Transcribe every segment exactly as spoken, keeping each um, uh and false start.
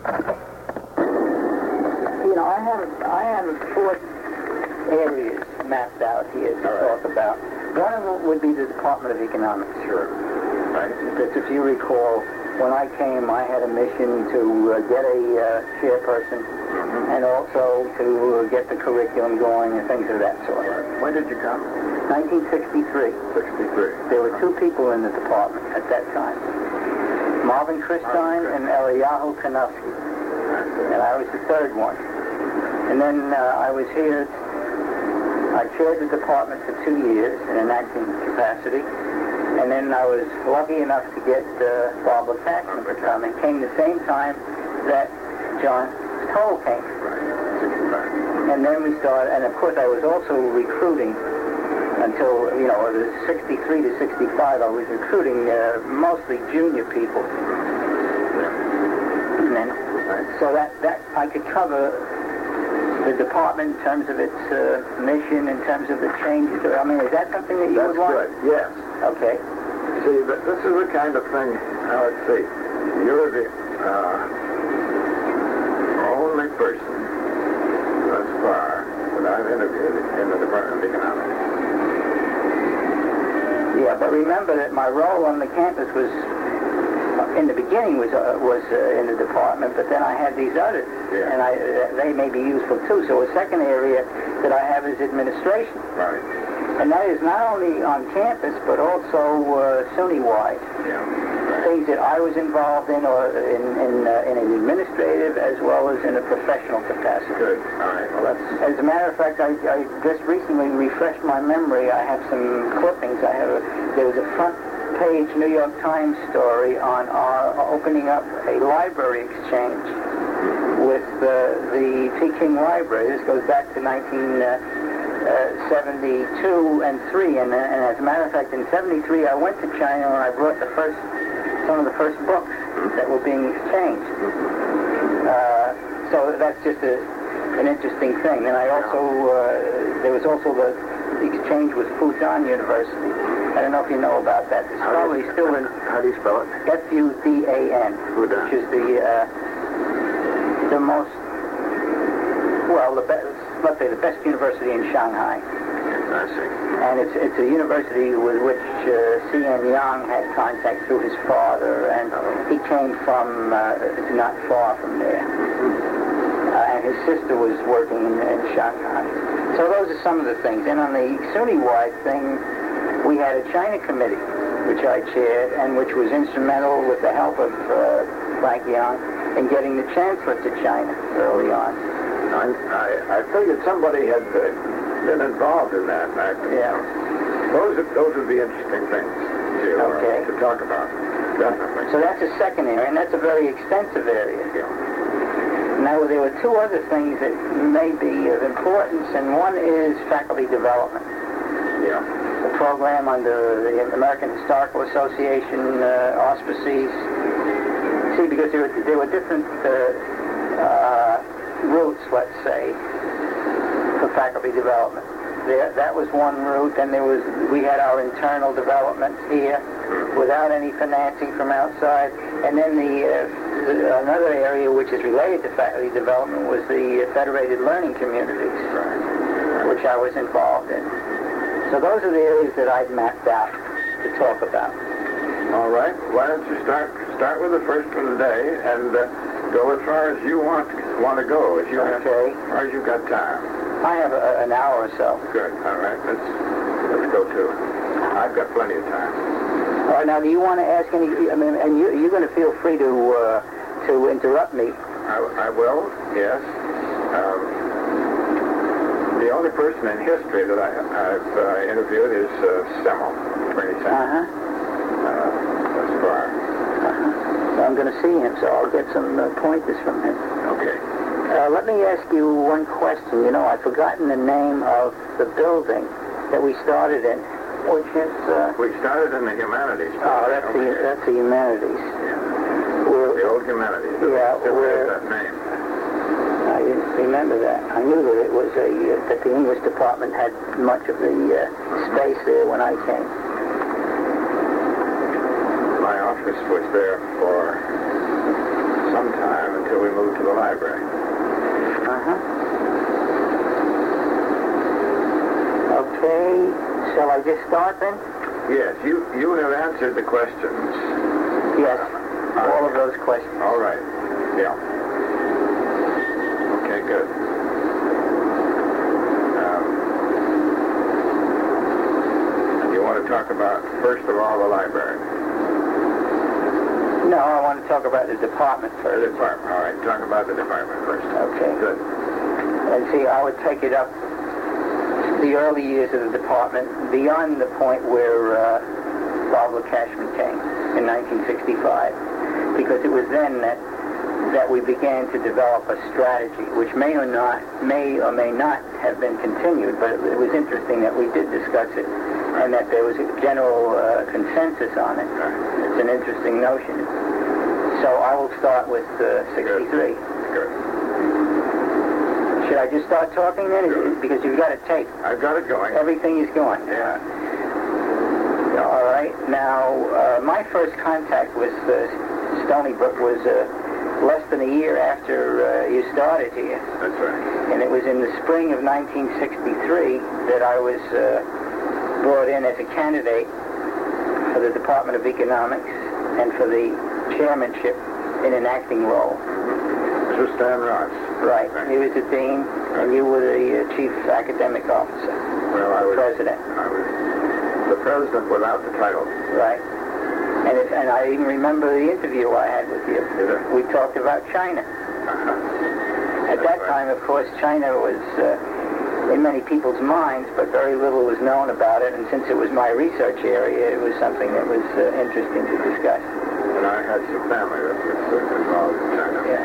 You know, I have I have four areas mapped out here to All talk right. about. One of them would be the Department of Economics. Sure. Right. Because if you recall, when I came, I had a mission to uh, get a uh, chairperson Mm-hmm. and also to uh, get the curriculum going and things of that sort. When did you come? nineteen sixty-three. sixty-three. There were two people in the department at that time. Marvin Christine and Eliyahu Kanufsky. And I was the third one. And then uh, I was here, I chaired the department for two years in an acting capacity. And then I was lucky enough to get uh, Barbara Paxson to come, and came the same time that John Toll came. Right. sixty-five. And then we started, and of course I was also recruiting until, you know, it was sixty-three to sixty-five, I was recruiting uh, mostly junior people. And then, so that, that I could cover the department in terms of its uh, mission, in terms of the changes. I mean, is that something that you That's would want? good. Yes. Okay. See, th- this is the kind of thing, now let's see, you're the uh, only person thus far that I've interviewed in the Department of Economics. Yeah, but remember that my role on the campus was, in the beginning was uh, was uh, in the department, but then I had these others, Yeah. and I uh, they may be useful too. So a second area that I have is administration. Right. And that is not only on campus, but also uh, SUNY-wide. Yeah. Right. Things that I was involved in, or in in, uh, in an administrative as well as in a professional capacity. Good. All right. Well, that's... As a matter of fact, I, I just recently refreshed my memory. I have some clippings. I have a, there was a front page New York Times story on our opening up a library exchange with uh, the Peking Library. This goes back to nineteen seventy-two and three, and, and as a matter of fact, in seventy-three I went to China and I brought the first, some of the first books that were being exchanged. Uh, so that's just a, an interesting thing. And I also, uh, there was also the, the exchange with Fudan University. I don't know if you know about that. It's How probably do you- still in How do you spell it? F U D A N, Fudan. which is the uh, the most, well, the best, let's say the best university in Shanghai. I see. And it's it's a university with which uh, C N Yang had contact through his father, and he came from uh, not far from there. Uh, and his sister was working in, in Shanghai. So those are some of the things. And on the SUNY-wide thing, we had a China committee, which I chaired, and which was instrumental with the help of uh, Frank Young in getting the chancellor to China early on. I, I, I figured somebody had uh, been involved in that. And I, Yeah. Those are, those are the interesting things to, uh, Okay. to talk about. Definitely. So that's a second area, and that's a very extensive area. Yeah. Now, there were two other things that may be of importance, and one is faculty development. Yeah. The program under the American Historical Association uh, auspices. See, because there were, there were different uh, uh, routes, let's say, for faculty development. There, that was one route, and there was we had our internal development here without any financing from outside. And then the, uh, the another area which is related to faculty development was the Federated Learning Communities, which I was involved in. So those are the areas that I've mapped out to talk about. All right. Why don't you start start with the first one today and uh, go as far as you want want to go. As you have, Okay. as far as you've got time. I have a, an hour or so. Good. All right. Let's let's go to it. I've got plenty of time. All right. Now, do you want to ask any? I mean, and you, you're going to feel free to uh, to interrupt me. I, I will. Yes. Um, the only person in history that I, I've uh, interviewed is uh, Semmel, Bernie Semmel. Uh huh. Uh, thus far. Uh-huh. So I'm going to see him, so I'll get some uh, pointers from him. Okay. Uh, let me ask you one question. You know, I've forgotten the name of the building that we started in, which is... Uh, We started in the humanities. oh, that's the, Okay. that's the humanities. Yeah. We're, The old humanities. Yeah, Still we're- has that name. I didn't remember that. I knew that it was a uh, that the English department had much of the uh, space there when I came. My office was there for some time until we moved library. Uh-huh. Okay, shall I just start then? Yes, you, you have answered the questions. Yes, Uh, all of those questions. All right. Yeah. Okay, good. Um, you want to talk about, first of all, the library? No, I want to talk about the department The first. department. All right, talk about the department first. Okay. Good. And see, I would take it up the early years of the department beyond the point where uh, Bob Cashman came in nineteen sixty-five, because it was then that that we began to develop a strategy, which may or not may or may not have been continued, but it, it was interesting that we did discuss it and that there was a general uh, consensus on it. It's an interesting notion. So I will start with uh, sixty-three. Good. Should I just start talking then? Sure. Because you've got a tape. I've got it going. Everything is going. Yeah. All right. Now, uh, my first contact with uh, Stony Brook was uh, less than a year after uh, you started here. That's right. And it was in the spring of nineteen sixty-three that I was uh, brought in as a candidate for the Department of Economics and for the chairmanship in an acting role. Mister Stan Ross. Right. He was the dean, and you were the uh, chief academic officer. Well, I was president. I was the president without the title. Right. And, it, and I even remember the interview I had with you. Is it? We talked about China. Uh-huh. At that right. time, of course, China was uh, in many people's minds, but very little was known about it. And since it was my research area, it was something that was uh, interesting to discuss. And I had some family that was uh, involved in China. Yeah.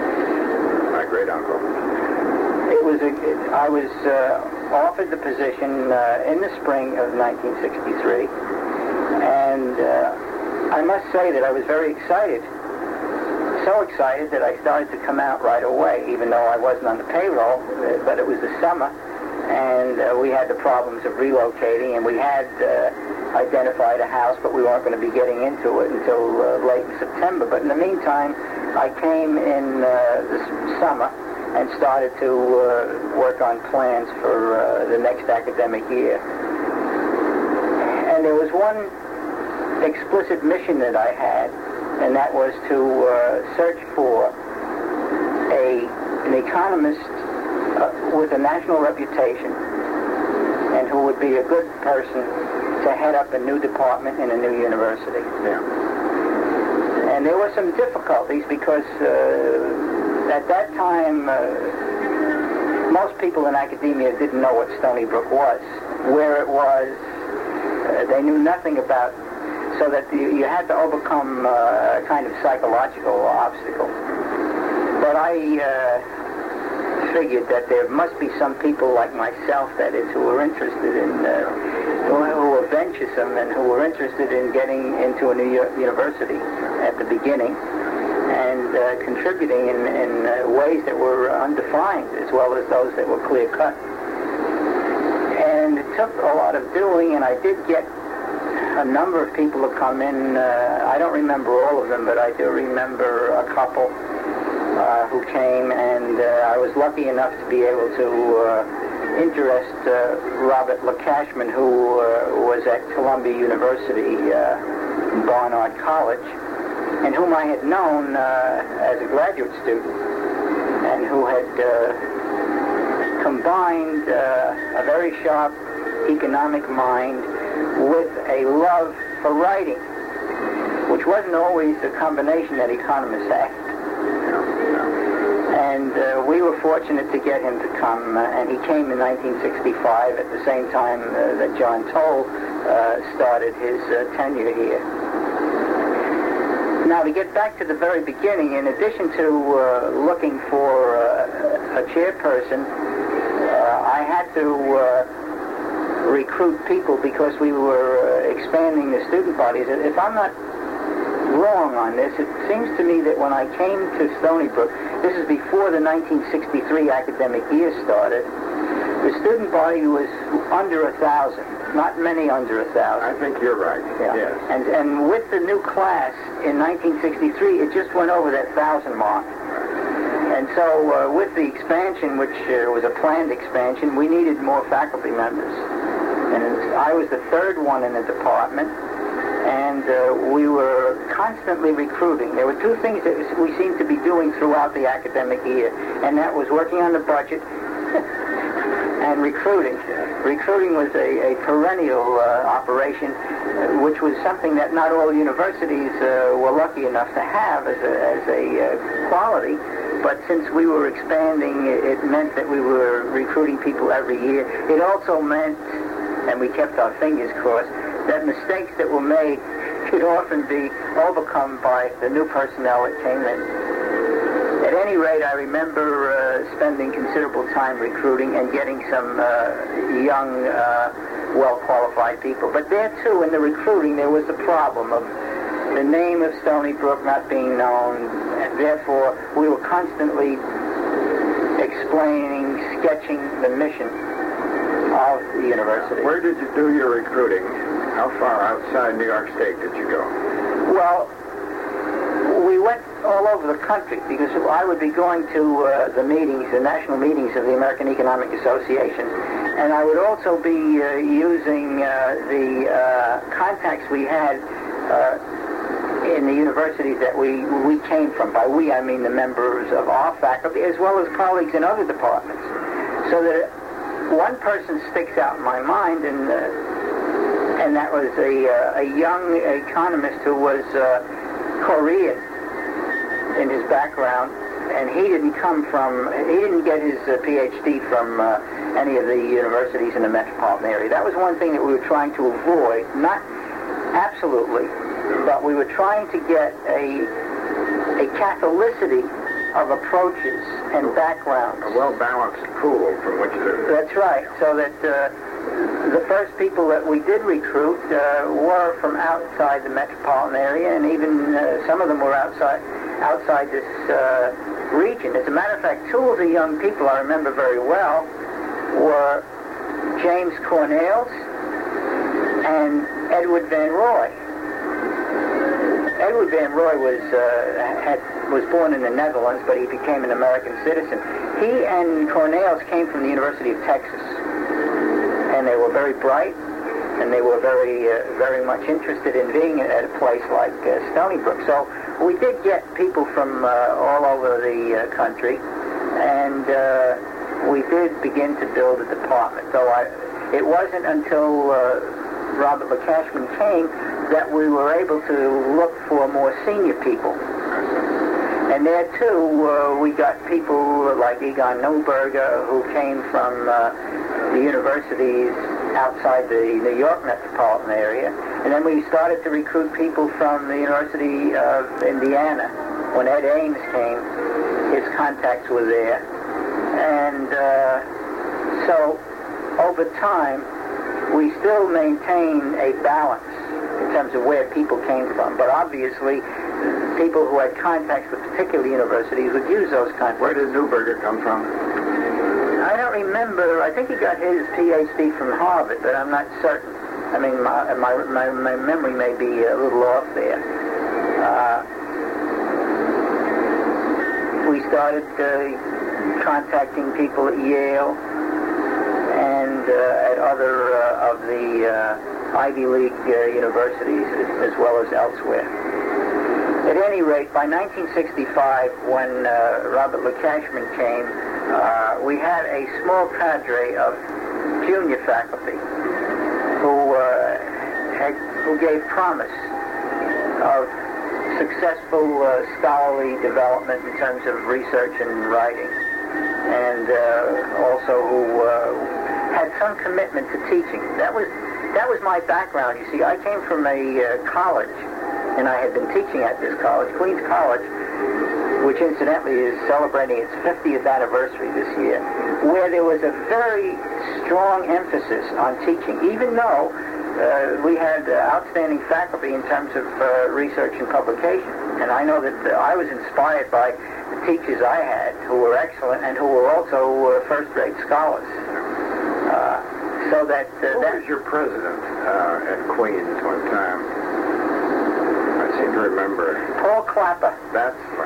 My great uncle. It was. A, it, I was uh, offered the position uh, in the spring of nineteen sixty-three, and uh, I must say that I was very excited. So excited that I started to come out right away, even though I wasn't on the payroll. Uh, but it was the summer, and uh, we had the problems of relocating, and we had uh, identified a house, but we weren't going to be getting into it until uh, late in September. But in the meantime, I came in uh, the summer and started to uh, work on plans for uh, the next academic year. And there was one explicit mission that I had, and that was to uh, search for a an economist uh, with a national reputation and who would be a good person to head up a new department in a new university. Yeah. And there were some difficulties because uh, at that time, uh, most people in academia didn't know what Stony Brook was, where it was. Uh, they knew nothing about, so that you, you had to overcome uh, a kind of psychological obstacle. But I uh, figured that there must be some people like myself, that is, who were interested in, uh, who, who were venturesome and who were interested in getting into a new university at the beginning, and uh, contributing in, in uh, ways that were undefined as well as those that were clear-cut. And it took a lot of doing, and I did get a number of people to come in. Uh, I don't remember all of them, but I do remember a couple uh, who came, and uh, I was lucky enough to be able to uh, interest uh, Robert Cashman, who uh, was at Columbia University, uh, Barnard College, and whom I had known uh, as a graduate student, and who had uh, combined uh, a very sharp economic mind with a love for writing, which wasn't always a combination that economists had. And uh, we were fortunate to get him to come, uh, and he came in nineteen sixty-five at the same time uh, that John Toll uh, started his uh, tenure here. Now, to get back to the very beginning, in addition to uh, looking for uh, a chairperson, uh, I had to uh, recruit people because we were uh, expanding the student bodies. If I'm not wrong on this, it seems to me that when I came to Stony Brook, this is before the nineteen sixty-three academic year started, the student body was under a thousand. Not many under a thousand. I think you're right. Yeah. Yes. And and with the new class in nineteen sixty-three, it just went over that thousand mark. And so uh, with the expansion, which uh, was a planned expansion, we needed more faculty members. And I was the third one in the department, and uh, we were constantly recruiting. There were two things that we seemed to be doing throughout the academic year, and that was working on the budget and recruiting. Recruiting was a, a perennial uh, operation, uh, which was something that not all universities uh, were lucky enough to have as a, as a uh, quality. But since we were expanding, it meant that we were recruiting people every year. It also meant, and we kept our fingers crossed, that mistakes that were made could often be overcome by the new personnel that came in. At any rate, I remember uh, spending considerable time recruiting and getting some uh, young, uh, well-qualified people. But there, too, in the recruiting, there was the problem of the name of Stony Brook not being known, and therefore we were constantly explaining, sketching the mission of the university. Where did you do your recruiting? How far outside New York State did you go? Well, we went all over the country because I would be going to uh, the meetings, the national meetings of the American Economic Association, and I would also be uh, using uh, the uh, contacts we had uh, in the universities that we we came from. By we, I mean the members of our faculty as well as colleagues in other departments. So that one person sticks out in my mind, and uh, and that was a uh, a young economist who was uh, Korean in his background, and he didn't come from, he didn't get his uh, P H D from uh, any of the universities in the metropolitan area. That was one thing that we were trying to avoid, not absolutely, but we were trying to get a a catholicity of approaches and backgrounds. A well-balanced pool from which to... That's right, so that uh, the first people that we did recruit uh, were from outside the metropolitan area, and even uh, some of them were outside outside this uh, region. As a matter of fact, two of the young people I remember very well were James Cornels and Edward Van Roy. Edward Van Roy was uh, had was born in the Netherlands, but he became an American citizen. He and Cornels came from the University of Texas, and they were very bright, and they were very, uh, very much interested in being at a place like uh, Stony Brook. So we did get people from uh, all over the uh, country, and uh, we did begin to build a department. So I, it wasn't until uh, Robert LeCashman came that we were able to look for more senior people. And there, too, uh, we got people like Egon Neuberger, who came from uh, the universities outside the New York metropolitan area. And then we started to recruit people from the University of Indiana. When Ed Ames came, his contacts were there. And uh, so, over time, we still maintain a balance in terms of where people came from. But obviously, people who had contacts with particular universities would use those contacts. Where did Neuberger come from? I don't remember. I think he got his P H D from Harvard, but I'm not certain. I mean, my my, my, my memory may be a little off there. Uh, we started uh, contacting people at Yale and uh, at other uh, of the uh, Ivy League uh, universities as, as well as elsewhere. At any rate, by nineteen sixty-five, when uh, Robert LeCashman came, uh, we had a small cadre of junior faculty who uh, had, who gave promise of successful uh, scholarly development in terms of research and writing, and uh, also who uh, had some commitment to teaching. That was that was my background. You see, I came from a uh, college. And I had been teaching at this college, Queens College, which incidentally is celebrating its fiftieth anniversary this year, where there was a very strong emphasis on teaching, even though uh, we had uh, outstanding faculty in terms of uh, research and publication. And I know that uh, I was inspired by the teachers I had, who were excellent and who were also uh, first-rate scholars. Uh, so that... Uh, Who that was your president uh, at Queens one time? I seem to remember. Paul Clapper. That's right.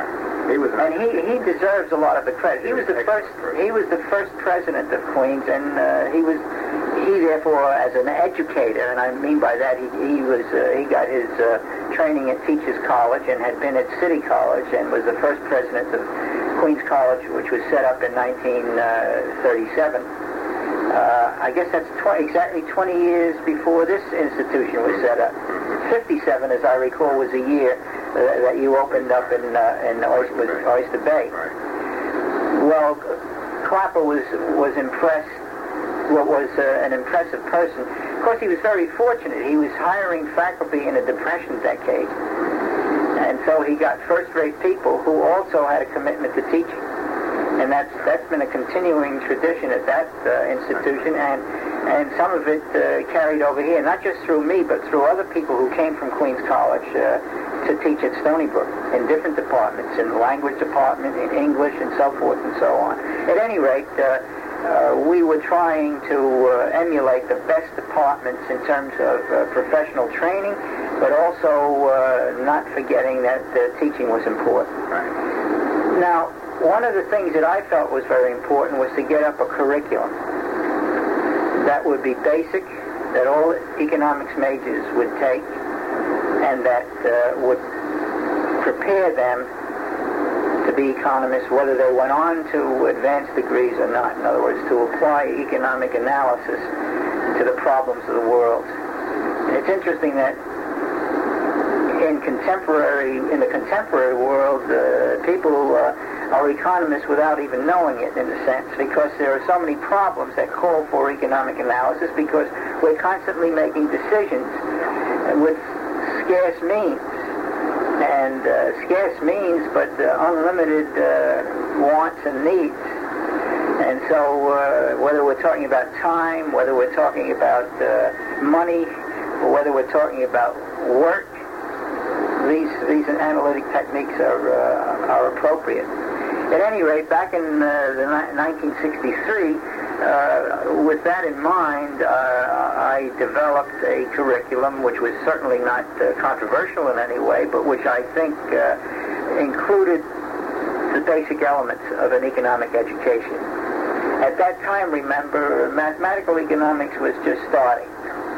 He was, and he, he deserves a lot of the credit. He, he was, was the first. Person. He was the first president of Queens, and uh, he was he therefore as an educator, and I mean by that he he was uh, he got his uh, training at Teachers College and had been at City College and was the first president of Queens College, which was set up in nineteen thirty-seven. Uh, I guess that's tw- exactly twenty years before this institution was set up. fifty-seven, as I recall, was the year uh, that you opened up in uh, in Oyster, Oyster Bay. Well, Clapper was was impressed. What was uh, an impressive person. Of course, he was very fortunate. He was hiring faculty in a Depression decade, and so he got first-rate people who also had a commitment to teaching. And that's that's been a continuing tradition at that uh, institution, and and some of it uh, carried over here, not just through me, but through other people who came from Queens College uh, to teach at Stony Brook in different departments, in the language department, in English, and so forth and so on. At any rate, uh, uh, we were trying to uh, emulate the best departments in terms of uh, professional training, but also uh, not forgetting that uh, teaching was important. Right. Now, one of the things that I felt was very important was to get up a curriculum that would be basic, that all economics majors would take, and that uh, would prepare them to be economists, whether they went on to advanced degrees or not. In other words, to apply economic analysis to the problems of the world. And it's interesting that in contemporary, in the contemporary world, uh, people uh, are economists without even knowing it, in a sense, because there are so many problems that call for economic analysis, because we're constantly making decisions with scarce means. And uh, scarce means, but uh, unlimited uh, wants and needs. And so uh, whether we're talking about time, whether we're talking about uh, money, or whether we're talking about work, these these analytic techniques are uh, are appropriate. At any rate, back in uh, the ni- nineteen sixty-three, uh, with that in mind, uh, I developed a curriculum which was certainly not uh, controversial in any way, but which I think uh, included the basic elements of an economic education. At that time, remember, mathematical economics was just starting.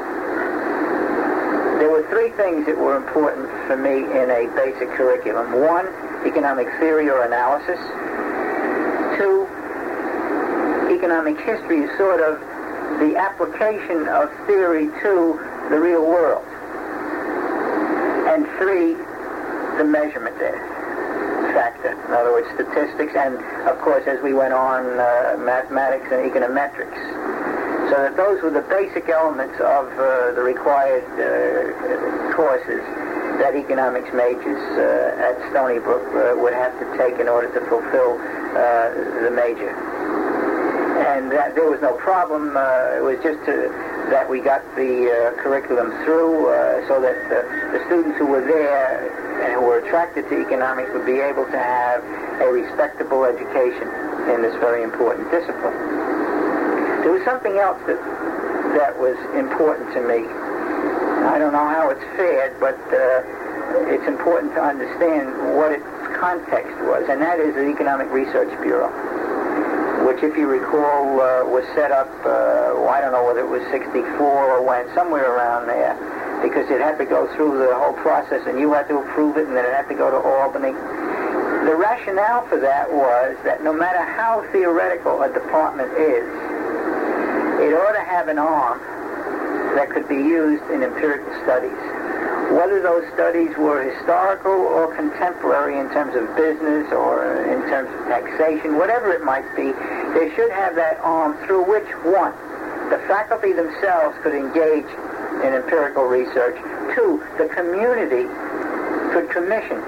There were three things that were important for me in a basic curriculum. One, economic theory or analysis. Two, economic history is sort of the application of theory to the real world. And three, the measurement factor. In other words, statistics, and of course, as we went on, uh, mathematics and econometrics. So that those were the basic elements of uh, the required uh, courses that economics majors uh, at Stony Brook uh, would have to take in order to fulfill uh, the major. And that, there was no problem. Uh, it was just to, that we got the uh, curriculum through uh, so that uh, the students who were there and who were attracted to economics would be able to have a respectable education in this very important discipline. There was something else that that was important to me. I don't know how it's fared, but uh, it's important to understand what its context was, and that is the Economic Research Bureau, which, if you recall, uh, was set up, uh, well, I don't know whether it was sixty-four or when, somewhere around there, because it had to go through the whole process, and you had to approve it, and then it had to go to Albany. The rationale for that was that no matter how theoretical a department is, it ought to have an arm that could be used in empirical studies. Whether those studies were historical or contemporary in terms of business or in terms of taxation, whatever it might be, they should have that arm through which, one, the faculty themselves could engage in empirical research. Two, the community could commission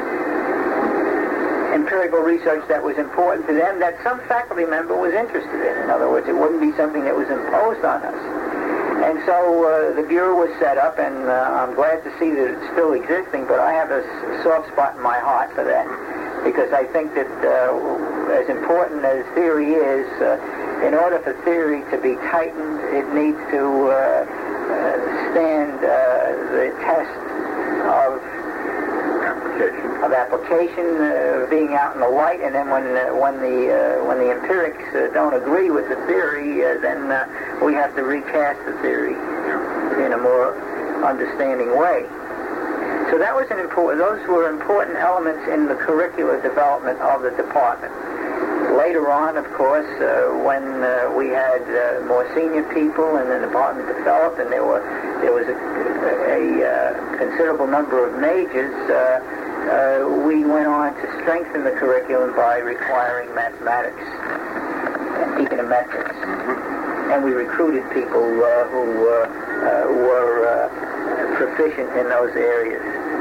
empirical research that was important to them, that some faculty member was interested in. In other words, it wouldn't be something that was imposed on us. And so uh, the Bureau was set up, and uh, I'm glad to see that it's still existing, but I have a soft spot in my heart for that, because I think that uh, as important as theory is, uh, in order for theory to be tightened, it needs to uh, uh, stand uh, the test of application. Of application, uh, being out in the light, and then when uh, when the uh, when the empirics uh, don't agree with the theory, uh, then uh, we have to recast the theory in a more understanding way. So that was an important. Those were important elements in the curricular development of the department. Later on, of course, uh, when uh, we had uh, more senior people and the department developed, and there were there was a, a, a considerable number of majors, uh, uh, we went on to strengthen the curriculum by requiring mathematics and econometrics, mm-hmm. and we recruited people uh, who uh, uh, were uh, proficient in those areas.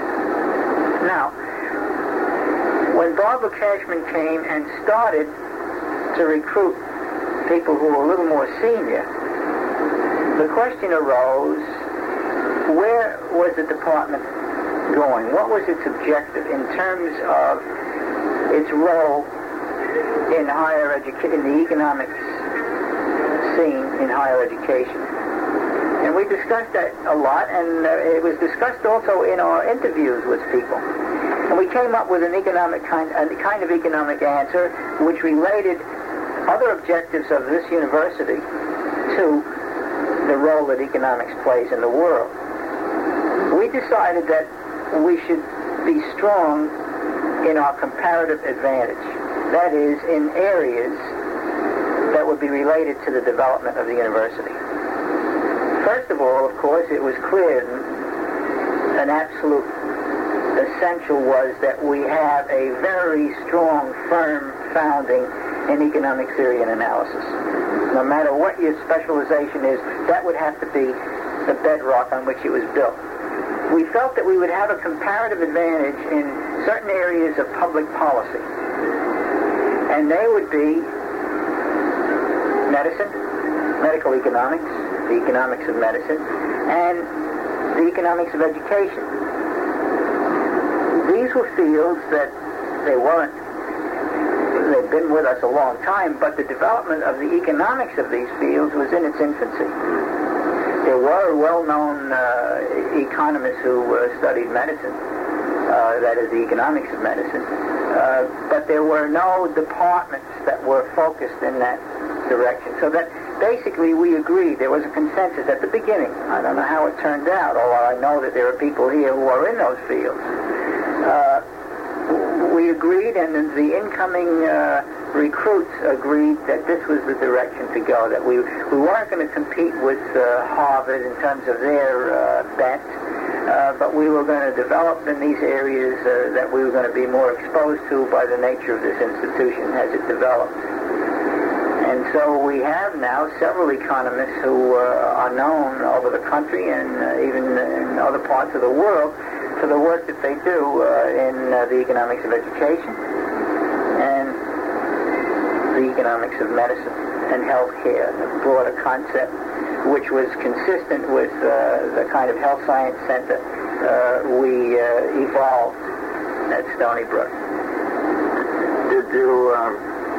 Now, when Barbara Cashman came and started to recruit people who were a little more senior, the question arose, where was the department going? What was its objective in terms of its role in higher education, in the economics scene in higher education? And we discussed that a lot, and uh, it was discussed also in our interviews with people. And we came up with an economic kind, a kind of economic answer which related other objectives of this university to the role that economics plays in the world. We decided that we should be strong in our comparative advantage. That is, in areas that would be related to the development of the university. First of all, of course, it was clear, an absolute essential was that we have a very strong, firm founding in economic theory and analysis. No matter what your specialization is, that would have to be the bedrock on which it was built. We felt that we would have a comparative advantage in certain areas of public policy, and they would be medicine, medical economics, the economics of medicine, and the economics of education. These were fields that they weren't, they've been with us a long time, but the development of the economics of these fields was in its infancy. There were well-known uh, economists who uh, studied medicine, uh, that is, the economics of medicine, uh, but there were no departments that were focused in that direction. So that basically we agreed, there was a consensus at the beginning. I don't know how it turned out, although I know that there are people here who are in those fields. Uh, we agreed, and the incoming uh, recruits agreed that this was the direction to go, that we, we weren't going to compete with uh, Harvard in terms of their uh, bent, uh, but we were going to develop in these areas uh, that we were going to be more exposed to by the nature of this institution as it developed. And so we have now several economists who uh, are known over the country and uh, even in other parts of the world for the work that they do uh, in uh, the economics of education and the economics of medicine and healthcare, a broader concept which was consistent with uh, the kind of health science center uh, we uh, evolved at Stony Brook. Did you um,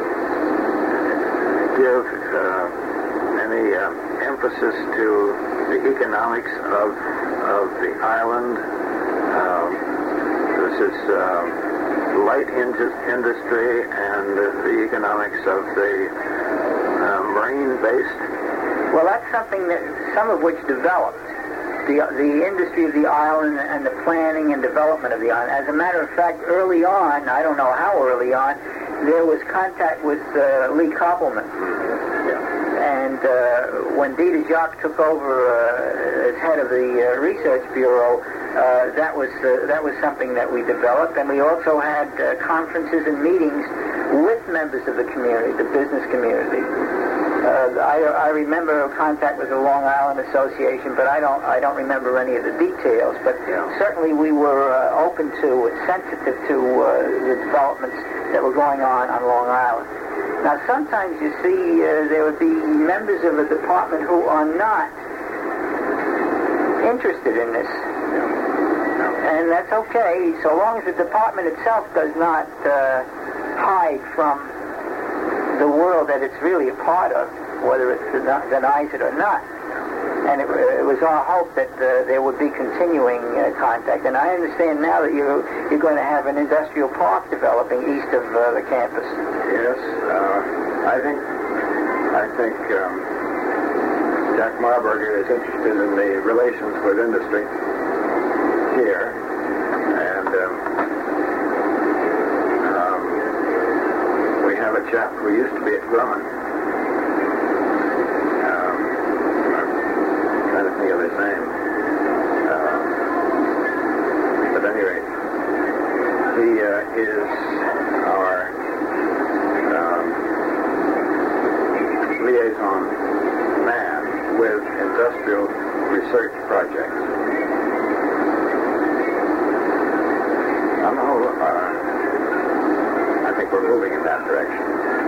give uh, any uh, emphasis to the economics of, of the island? Um, this is uh, light in- industry and uh, the economics of the uh, marine-based. Well, that's something that some of which developed. The, the industry of the island and the planning and development of the island. As a matter of fact, early on, I don't know how early on, there was contact with uh, Lee Koppelman. And uh, when Dieter Jacques took over uh, as head of the uh, research bureau, uh, that was uh, that was something that we developed. And we also had uh, conferences and meetings with members of the community, the business community. Uh, I, I remember contact with the Long Island Association, but I don't I don't remember any of the details. But yeah. certainly we were uh, open to, sensitive to uh, the developments that were going on on Long Island. Now, sometimes you see uh, there would be members of a department who are not interested in this. And that's okay, so long as the department itself does not uh, hide from the world that it's really a part of, whether it denies it or not. And it, it was our hope that uh, there would be continuing uh, contact. And I understand now that you're, you're going to have an industrial park developing east of uh, the campus. Yes, uh, I think I think um, Jack Marburger is interested in the relations with industry here, and um, um, we have a chap who used to be at Grumman. Um, I'm trying to think of his name. Uh, but at any rate, he uh, is our um, liaison man with industrial research projects. On the whole, uh, I think we're moving in that direction.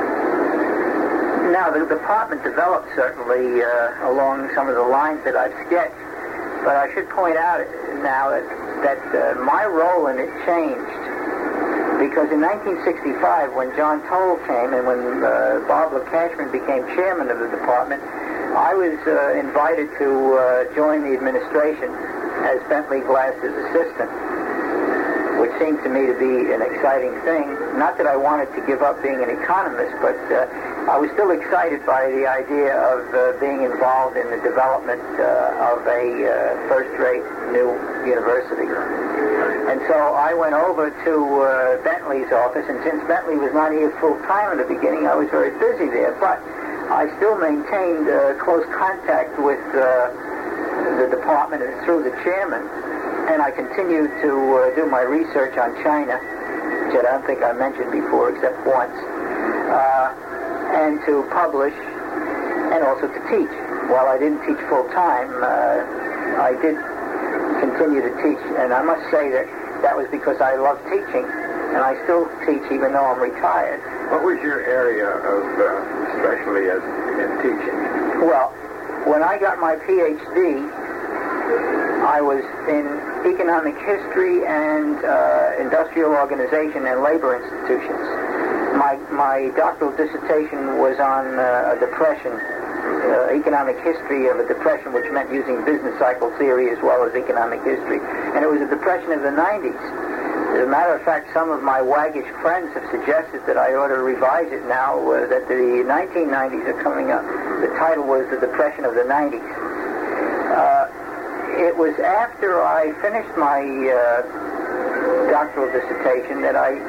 Now, the department developed certainly uh, along some of the lines that I've sketched, but I should point out now that, that uh, my role in it changed. Because in nineteen sixty-five, when John Toll came and when uh, Barbara Cashman became chairman of the department, I was uh, invited to uh, join the administration as Bentley Glass's assistant, which seemed to me to be an exciting thing. Not that I wanted to give up being an economist, but uh, I was still excited by the idea of uh, being involved in the development uh, of a uh, first-rate new university. And so I went over to uh, Bentley's office, and since Bentley was not here full-time in the beginning, I was very busy there. But I still maintained uh, close contact with uh, the department and through the chairman, and I continued to uh, do my research on China, which I don't think I mentioned before except once, uh, and to publish and also to teach. While I didn't teach full-time, uh, I did continue to teach, and I must say that that was because I love teaching, and I still teach even though I'm retired. What was your area of uh, specialty as in teaching? Well, when I got my P H D, I was in economic history and uh, industrial organization and labor institutions. My my doctoral dissertation was on uh, depression. Uh, economic history of a depression, which meant using business cycle theory as well as economic history. And it was a depression of the nineties. As a matter of fact, some of my waggish friends have suggested that I ought to revise it now, uh, that the nineteen nineties are coming up. The title was The Depression of the nineties. Uh, it was after I finished my uh, doctoral dissertation that I,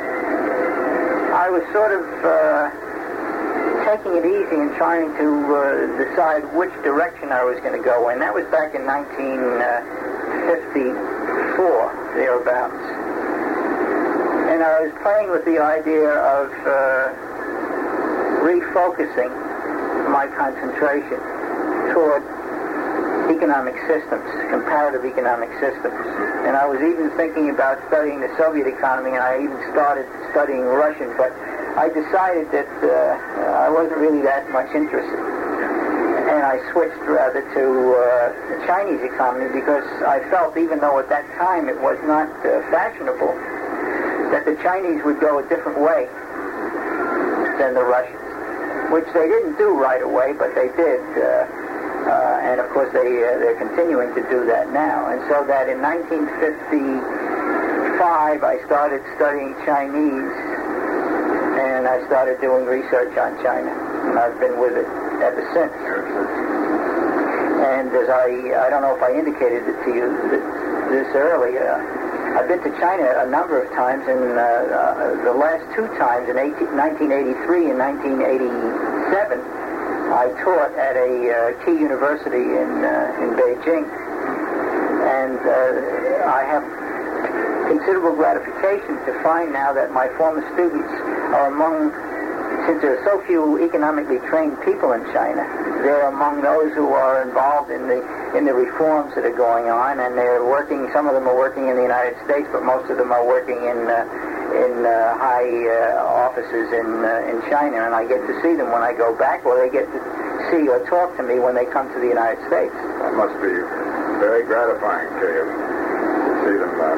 I was sort of... Uh, taking it easy and trying to uh, decide which direction I was going to go in. That was back in nineteen fifty-four, thereabouts. And I was playing with the idea of uh, refocusing my concentration toward economic systems, comparative economic systems. And I was even thinking about studying the Soviet economy, and I even started studying Russian, but I decided that uh, I wasn't really that much interested. And I switched rather to uh, the Chinese economy because I felt, even though at that time it was not uh, fashionable, that the Chinese would go a different way than the Russians, which they didn't do right away, but they did. Uh, uh, and of course they, uh, they're continuing to do that now. And so that in nineteen fifty-five I started studying Chinese, and I started doing research on China, and I've been with it ever since. And as I, I don't know if I indicated it to you this earlier, I've been to China a number of times, and uh, uh, the last two times, in nineteen eighty-three and nineteen eighty-seven, I taught at a uh, key university in, uh, in Beijing, and uh, I have considerable gratification to find now that my former students are among, since there are so few economically trained people in China, they're among those who are involved in the in the reforms that are going on, and they're working, some of them are working in the United States, but most of them are working in uh, in uh, high uh, offices in uh, in China, and I get to see them when I go back, or they get to see or talk to me when they come to the United States. That must be very gratifying to you to see them uh,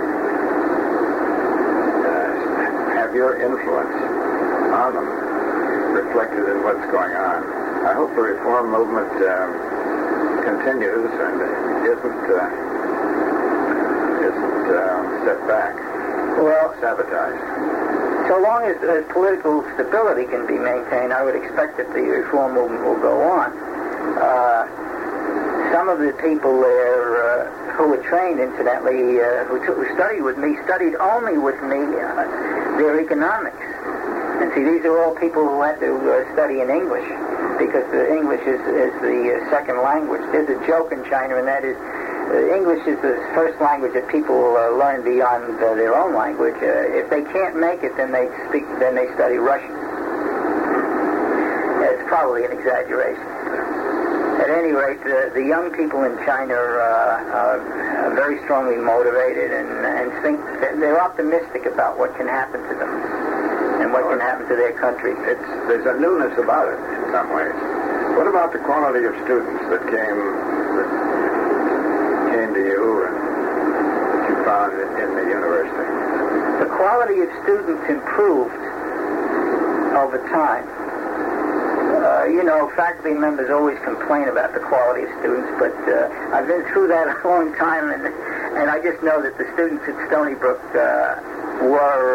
have your influence on them reflected in what's going on. I hope the reform movement um, continues and isn't uh, isn't uh, set back, Well, sabotaged. so long as uh, political stability can be maintained, I would expect that the reform movement will go on. Uh, some of the people there uh, who were trained, incidentally, uh, who, t- who studied with me, studied only with me uh, their economics. And see, these are all people who had to uh, study in English, because the English is, is the uh, second language. There's a joke in China, and that is uh, English is the first language that people uh, learn beyond uh, their own language. Uh, if they can't make it, then they speak. Then they study Russian. It's probably an exaggeration. At any rate, the, the young people in China are, uh, are very strongly motivated and, and think that they're optimistic about what can happen to them and what can happen to their country. It's, there's a newness about it in some ways. What about the quality of students that came that came to you and that you found in, in the university? The quality of students improved over time. Uh, you know, faculty members always complain about the quality of students, but uh, I've been through that a long time, and and I just know that the students at Stony Brook uh, were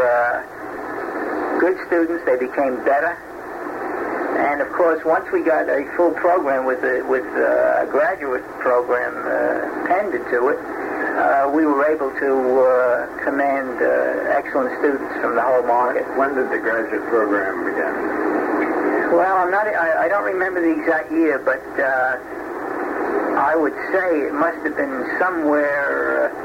uh, good students. They became better, and of course, once we got a full program with a, with a graduate program uh, penned into it, uh, we were able to uh, command uh, excellent students from the whole market. When did the graduate program begin? Well, I'm not. I, I don't remember the exact year, but uh, I would say it must have been somewhere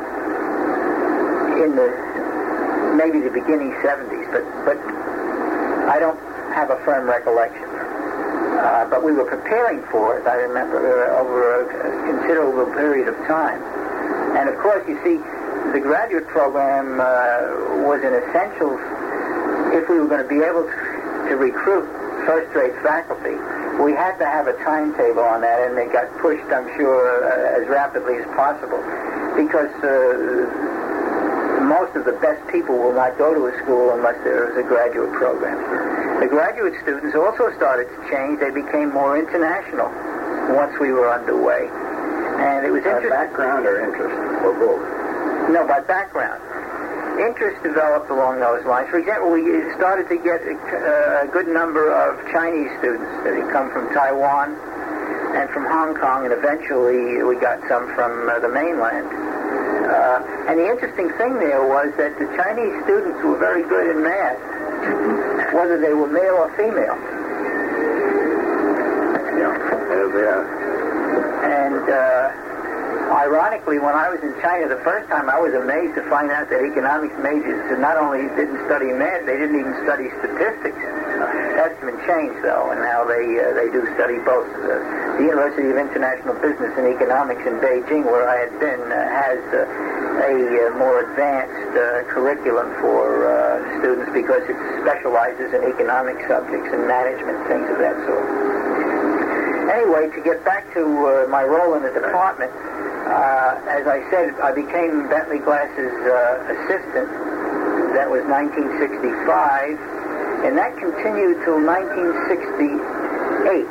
uh, in the maybe the beginning seventies, but but I don't have a firm recollection. Uh, but we were preparing for it, I remember, uh, over a, a considerable period of time. And of course, you see, the graduate program uh, was an essential if we were going to be able to, to recruit first-rate faculty. We had to have a timetable on that, and it got pushed, I'm sure, uh, as rapidly as possible, because uh, most of the best people will not go to a school unless there is a graduate program. The graduate students also started to change. They became more international once we were underway. And it was By interesting. background or interest, or both? No, by background. Interest developed along those lines. For example, we started to get a, a good number of Chinese students that had come from Taiwan and from Hong Kong, and eventually we got some from uh, the mainland. Uh, and the interesting thing there was that the Chinese students were very good in math, whether they were male or female. Yeah, there they are. And uh, ironically, when I was in China the first time, I was amazed to find out that economics majors not only didn't study math, they didn't even study statistics. That's been changed, though, and now they uh, they do study both. Uh, the University of International Business and Economics in Beijing, where I had been, uh, has uh, a uh, more advanced uh, curriculum for uh, students because it specializes in economic subjects and management, things of that sort. Anyway, to get back to uh, my role in the department, uh, as I said, I became Bentley Glass's uh, assistant. That was nineteen sixty-five, and that continued till nineteen sixty-eight.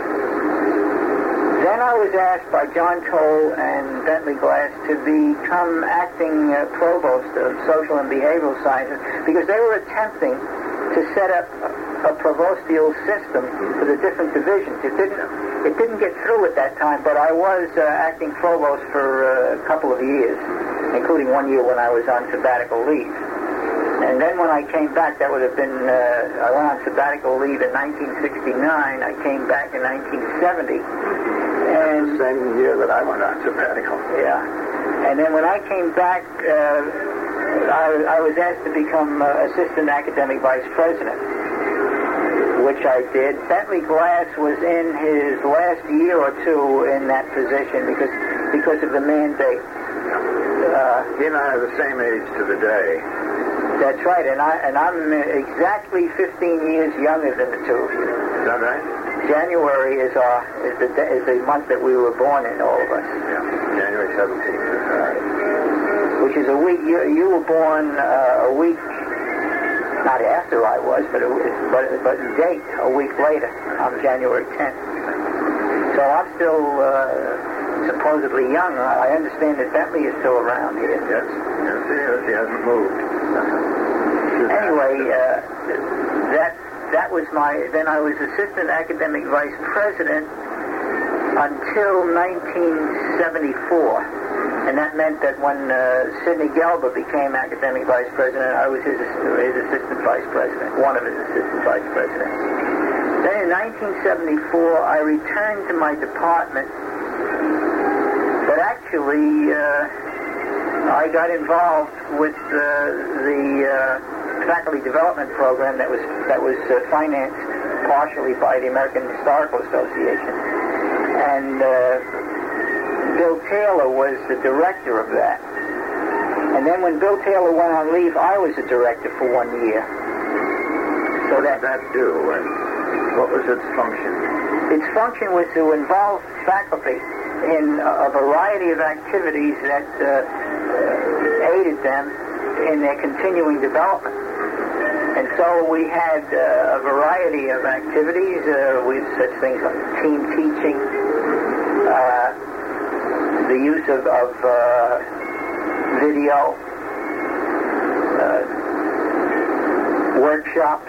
Then I was asked by John Toll and Bentley Glass to become acting uh, provost of social and behavioral sciences because they were attempting to set up a, a provostial system for the different divisions. It didn't it didn't get through at that time, but I was uh, acting provost for uh, a couple of years, including one year when I was on sabbatical leave. And then when I came back, that would have been, uh, I went on sabbatical leave in nineteen sixty-nine. I came back in nineteen seventy. And the same year that I went on sabbatical. Yeah. And then when I came back, uh, I, I was asked to become uh, assistant academic vice president, which I did. Bentley Glass was in his last year or two in that position because because of the mandate. Uh, he and I are the same age to the day. That's right, and I and I'm exactly fifteen years younger than the two of you. Is that right? January is our is the is the month that we were born in, all of us. Yeah, January seventeenth. Right. Which is a week. You you were born uh, a week, not after I was, but a, but but date a week later on January tenth. So I'm still uh, supposedly young. I understand that Bentley is still around here. Yes, yes, he is. He hasn't moved. Anyway, uh, that that was my. Then I was assistant academic vice president until nineteen seventy-four, and that meant that when uh, Sidney Gelber became academic vice president, I was his, his assistant vice president, one of his assistant vice presidents. Then in nineteen seventy-four, I returned to my department, but actually uh, I got involved with uh, the uh, faculty development program that was that was uh, financed partially by the American Historical Association. And uh, Bill Taylor was the director of that. And then when Bill Taylor went on leave, I was the director for one year. So what that, did that do, and what was its function? Its function was to involve faculty in a, a variety of activities that uh, aided them in their continuing development. And so we had uh, a variety of activities, uh, with such things like team teaching, uh, the use of, of uh, video, uh, workshops,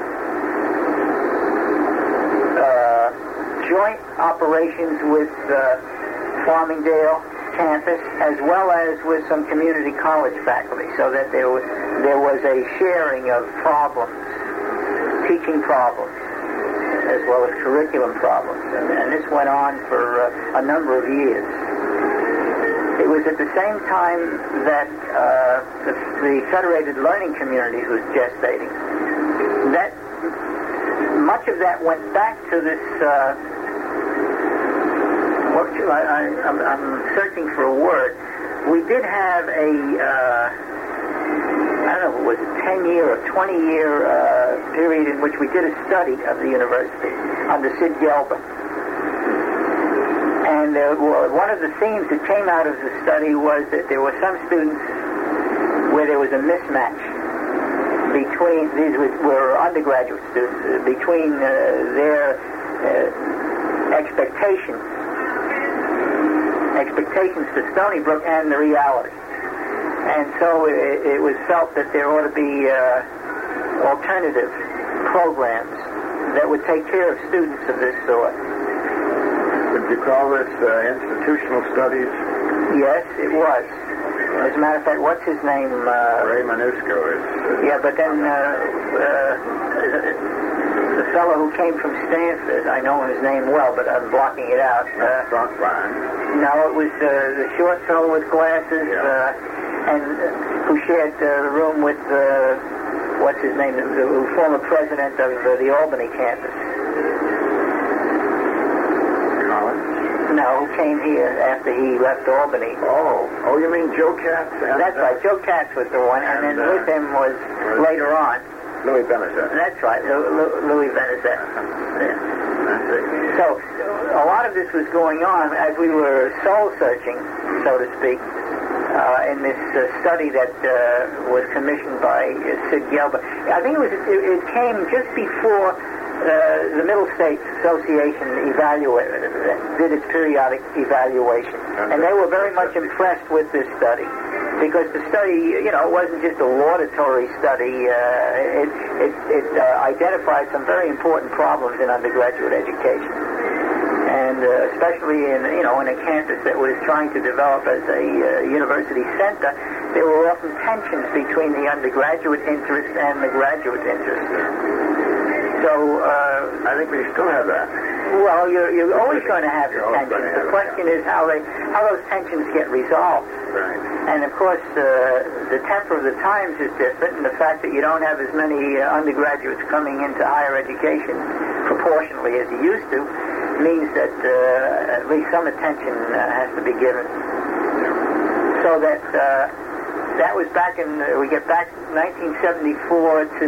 uh, joint operations with uh, Farmingdale campus, as well as with some community college faculty, so that there was there was a sharing of problems, teaching problems, as well as curriculum problems, and, and this went on for uh, a number of years. It was at the same time that uh, the, the Federated Learning Communities was gestating. That much of that went back to this. Uh, What I, I, I'm, I'm searching for a word. We did have a, uh, I don't know if it was a ten-year or twenty-year uh, period in which we did a study of the university under Sid Gelber. And uh, one of the themes that came out of the study was that there were some students where there was a mismatch between, these were undergraduate students, uh, between uh, their uh, expectations expectations to Stony Brook and the reality. And so it, it was felt that there ought to be uh, alternative programs that would take care of students of this sort. Would you call this uh, institutional studies? Yes, it was. As a matter of fact, what's his name? Uh, Ray Manusco is... Uh, yeah, but then uh, uh, the fellow who came from Stanford, I know his name well, but I'm blocking it out. Uh, Rothbein. No, it was uh, the short fellow with glasses, yeah. uh, and uh, who shared uh, the room with, uh, what's his name, the, the former president of uh, the Albany campus. Collins? No, who came here after he left Albany. Oh, oh, you mean Joe Katz? And, That's right, Joe Katz was the one, and, and then uh, with him was, was later on. Louis Benezet. That's right, Lu- Louis Benezet. Yeah. So, a lot of this was going on as we were soul-searching, so to speak, uh, in this uh, study that uh, was commissioned by uh, Sid Gelber. I think it was it, it came just before uh, the Middle States Association evaluated, did its periodic evaluation, and they were very much impressed with this study. Because the study, you know, it wasn't just a laudatory study. Uh, it it, it uh, identified some very important problems in undergraduate education, and uh, especially in you know in a campus that was trying to develop as a uh, university center, there were often tensions between the undergraduate interest and the graduate interest. So uh, I think we still have that. Well, you're you're always going to have the You're always tensions. going to have The question is how they how those tensions get resolved. Right. And, of course, uh, the temper of the times is different, and the fact that you don't have as many uh, undergraduates coming into higher education proportionally as you used to means that uh, at least some attention uh, has to be given. So that uh, that was back in, uh, we get back nineteen seventy-four to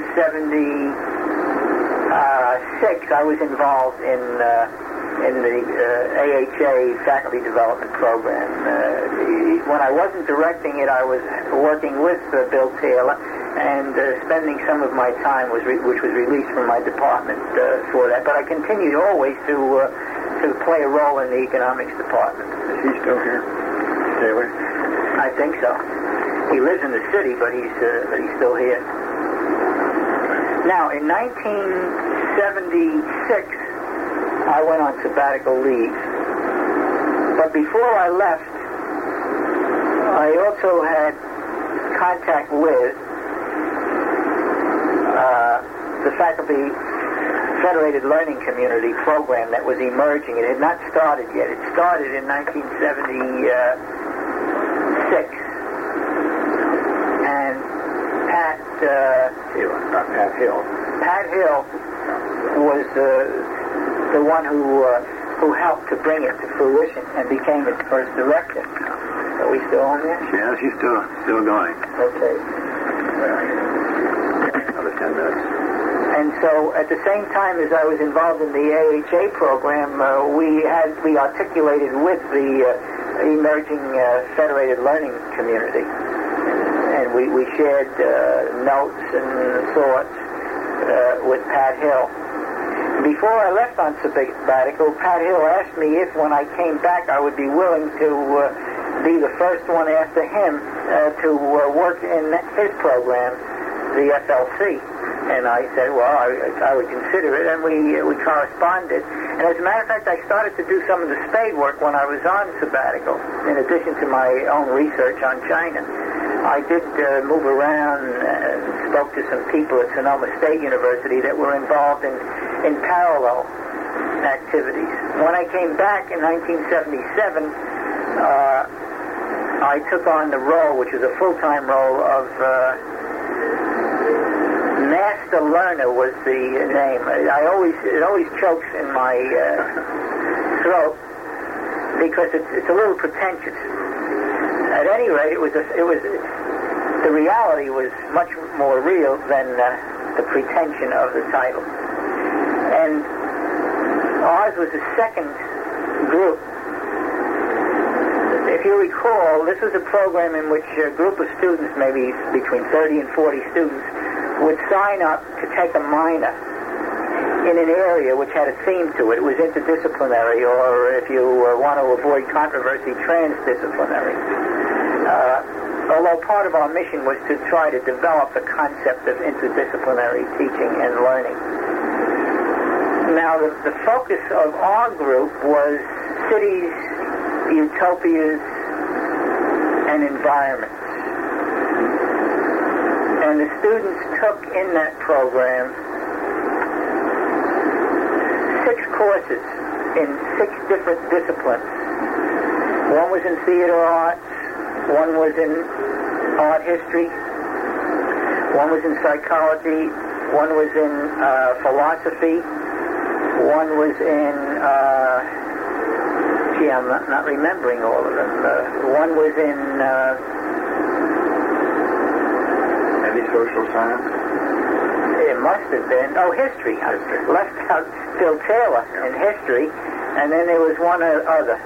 seventy-six, I was involved in... Uh, in the uh, A H A faculty development program. Uh, when I wasn't directing it, I was working with uh, Bill Taylor, and uh, spending some of my time, was re- which was released from my department uh, for that. But I continued always to uh, to play a role in the economics department. Is he still here? Taylor? I think so. He lives in the city, but he's uh, but he's still here. Now, in nineteen seventy-six, I went on sabbatical leave. But before I left, I also had contact with uh, the Faculty Federated Learning Community program that was emerging. It had not started yet. It started in nineteen seventy-six. And Pat uh, Hill, not Pat Hill. Pat Hill was uh, the one who uh, who helped to bring it to fruition and became its first director. Are we still on there? Yeah, she's still still going. Okay. Another ten minutes. And so, at the same time as I was involved in the A H A program, uh, we had we articulated with the uh, emerging uh, federated learning community, and we we shared uh, notes and thoughts uh, with Pat Hill. Before I left on sabbatical, Pat Hill asked me if, when I came back, I would be willing to uh, be the first one after him uh, to uh, work in his program, the F L C. And I said, well, I, I would consider it, and we uh, we corresponded. And as a matter of fact, I started to do some of the spade work when I was on sabbatical, in addition to my own research on China. I did uh, move around and spoke to some people at Sonoma State University that were involved in, in parallel activities. When I came back in nineteen seventy-seven, uh, I took on the role, which was a full-time role, of uh, Master Learner was the name. I always it always chokes in my uh, throat because it's, it's a little pretentious. At any rate, it was a, it was the reality was much more real than uh, the pretension of the title. And ours was the second group. If you recall, this was a program in which a group of students, maybe between thirty and forty students, would sign up to take a minor in an area which had a theme to it. It was interdisciplinary, or if you uh, want to avoid controversy, transdisciplinary. Uh, although part of our mission was to try to develop the concept of interdisciplinary teaching and learning. Now, the, the focus of our group was cities, utopias, and environments. And the students took in that program six courses in six different disciplines. One was in theater arts, one was in art history, one was in psychology, one was in uh, philosophy, one was in, uh, gee, I'm not, not remembering all of them. Uh, one was in... Uh, Social science? It must have been. Oh, history. I left out Phil Taylor yeah. in history, and then there was one other.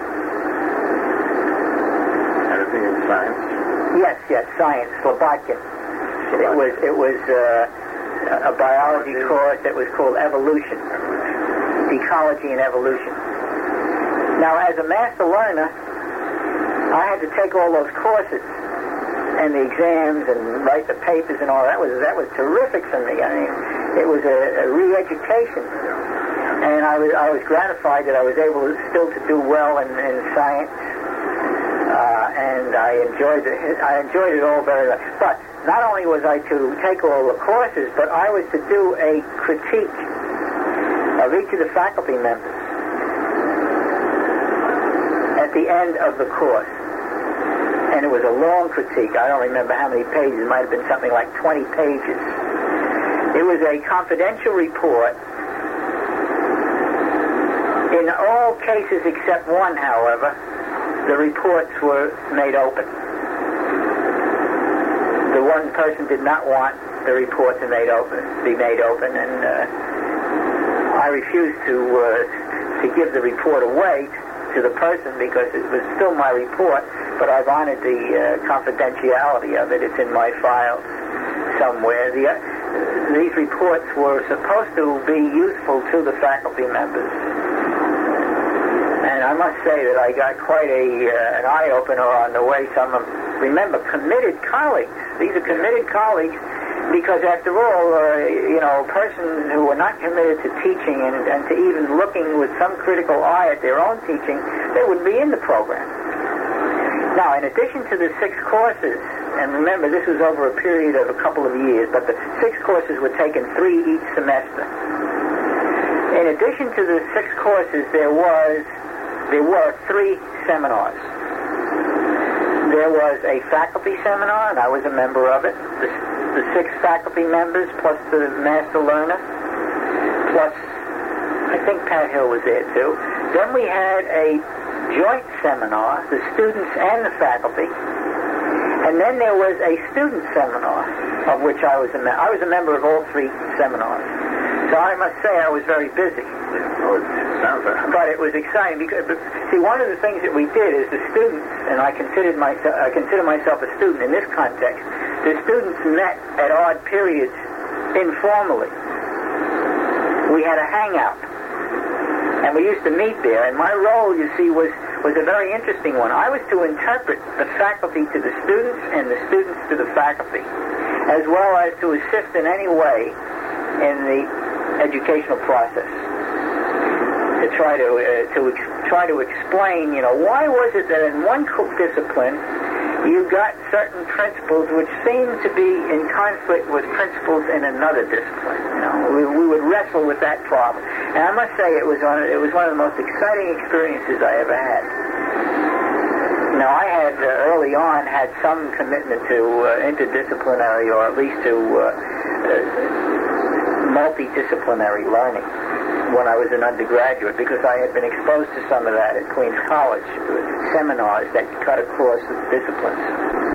Anything in science? Yes, yes, science. Slobodkin. Slobodkin. It was it was uh, a biology course that was called Evolution, Ecology and Evolution. Now, as a master learner, I had to take all those courses and the exams and write the papers and all that was that was terrific for me. I mean, it was a, a re-education, and I was I was gratified that I was able to, still to do well in, in science, uh, and I enjoyed it. I enjoyed it all very much. But not only was I to take all the courses, but I was to do a critique of each of the faculty members at the end of the course. And it was a long critique. I don't remember how many pages. It might have been something like twenty pages. It was a confidential report. In all cases except one, however, the reports were made open. The one person did not want the report to made open, be made open, and uh, I refused to uh, to give the report away to the person because it was still my report, but I've honored the uh, confidentiality of it. It's in my files somewhere. The, uh, these reports were supposed to be useful to the faculty members, and I must say that I got quite a uh, an eye-opener on the way some of, remember, committed colleagues. These are committed colleagues because, after all, uh, you know, persons who were not committed to teaching and, and to even looking with some critical eye at their own teaching, they wouldn't be in the program. Now, in addition to the six courses, and remember, this was over a period of a couple of years, but the six courses were taken three each semester. In addition to the six courses, there was, there were three seminars. There was a faculty seminar, and I was a member of it. The, the six faculty members, plus the master learner, plus, I think Pat Hill was there too. Then we had a joint seminar, the students and the faculty. And then there was a student seminar, of which I was a member. I was a member of all three seminars. So I must say I was very busy. Oh, it sounds like... But it was exciting because, see, one of the things that we did is the students, and I considered myself, I consider myself a student in this context, the students met at odd periods informally. We had a hangout, and we used to meet there, and my role, you see, was, was a very interesting one. I was to interpret the faculty to the students and the students to the faculty, as well as to assist in any way in the educational process, to try to uh, to ex- try to explain, you know, why was it that in one discipline you got certain principles which seemed to be in conflict with principles in another discipline. You know, we, we would wrestle with that problem, and I must say it was one of, it was one of the most exciting experiences I ever had. Now, I had uh, early on had some commitment to uh, interdisciplinary, or at least to uh, uh, multidisciplinary learning when I was an undergraduate, because I had been exposed to some of that at Queens College, seminars that cut across disciplines.